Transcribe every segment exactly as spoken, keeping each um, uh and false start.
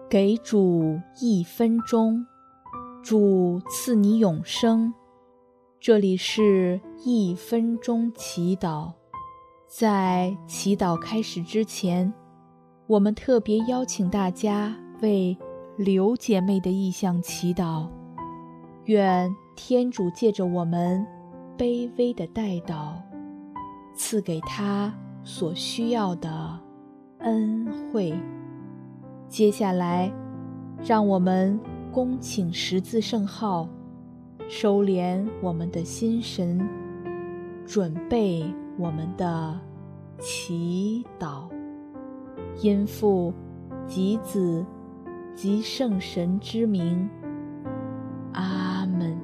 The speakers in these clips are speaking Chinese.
给主一分钟，主赐你永生。这里是一分钟祈祷。在祈祷开始之前，我们特别邀请大家为刘姐妹的意向祈祷，愿天主借着我们卑微的代祷，赐给她所需要的恩惠。接下来，让我们恭请十字圣号，收敛我们的心神，准备我们的祈祷。因父及子及圣神之名，阿们。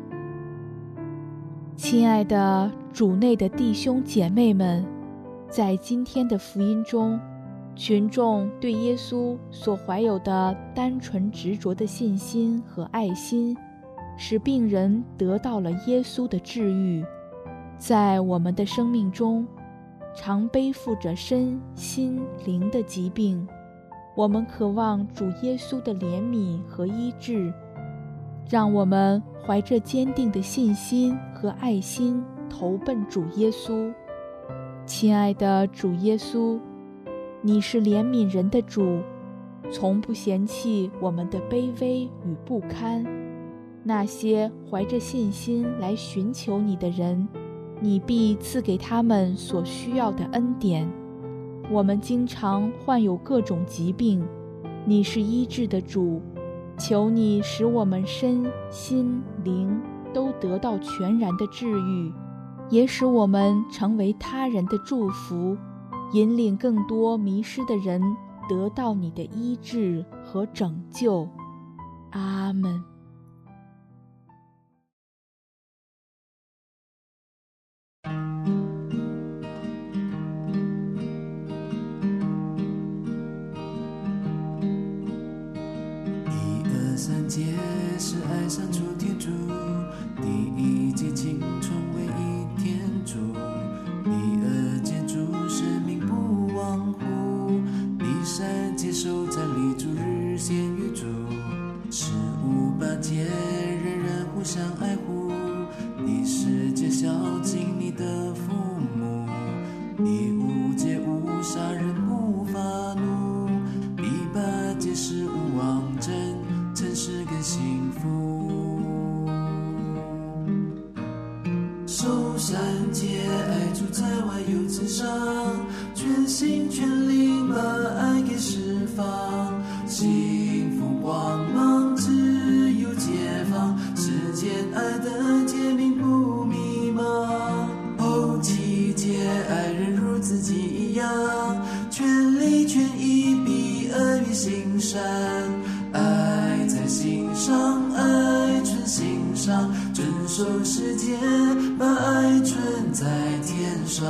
亲爱的主内的弟兄姐妹们，在今天的福音中，群众对耶稣所怀有的单纯执着的信心和爱心，使病人得到了耶稣的治愈。在我们的生命中，常背负着身心灵的疾病，我们渴望主耶稣的怜悯和医治。让我们怀着坚定的信心和爱心投奔主耶稣。亲爱的主耶稣，你是怜悯人的主，从不嫌弃我们的卑微与不堪。那些怀着信心来寻求你的人，你必赐给他们所需要的恩典。我们经常患有各种疾病，你是医治的主，求你使我们身心灵都得到全然的治愈，也使我们成为他人的祝福，引领更多迷失的人得到你的医治和拯救。阿们。 三节是爱上主天主，第一节青春为一天主，第二节主生命不忘乎，第三节守在立主日献于主，十五八节人人互相爱护，第十节孝敬你的父母，第五节无杀人不发怒，第八节是无妄争，诚实更幸福。守三节爱主在外有至上，全心全灵把爱给释放，幸福光芒自由解放，世间爱的诫命不迷茫。后七节爱人如自己一样，全力全意比恶于行善，爱在心上，爱存心上，遵守世界，把爱存在天上。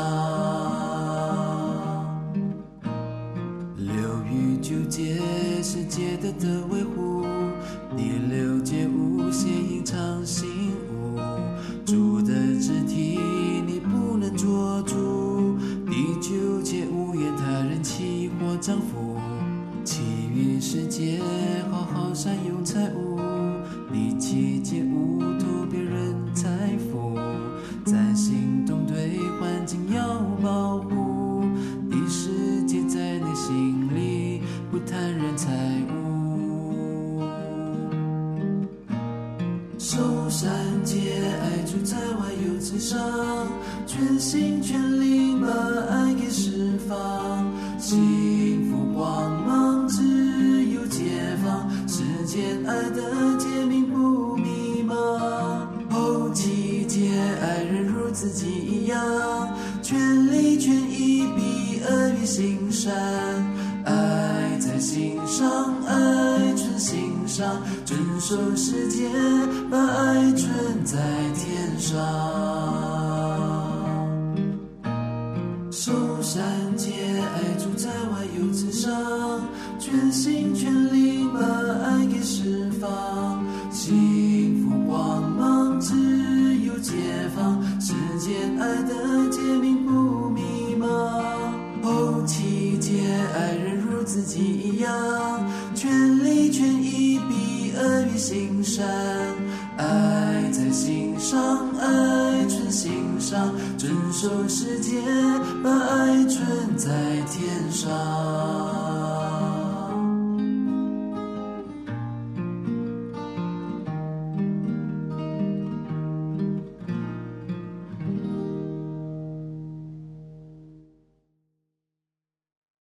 六与九节是节德的维护，第六节无限隐藏心物，主的肢体你不能捉住，第九节无言他人欺或丈夫，其余世界好好善用财物，第七节无图别人财富，在行动对环境要保护，第十节在内心里不贪人财物。守三节爱主在外有至上，全心全灵把爱给释放，幸福光芒自由解放，世间爱的诫命不迷茫。后七节爱人如自己一样，全力全意比恶于行善，爱在心上，爱存心上，遵守世界，把爱存在天上。守三节爱主在外有至上，全心全灵把爱给释放，幸福光芒自由解放，世间爱的诫命不迷茫。后七节爱人如自自己一样，全力全意比恶于行善，爱在心上，爱存心上，遵守世界，把爱存在天上。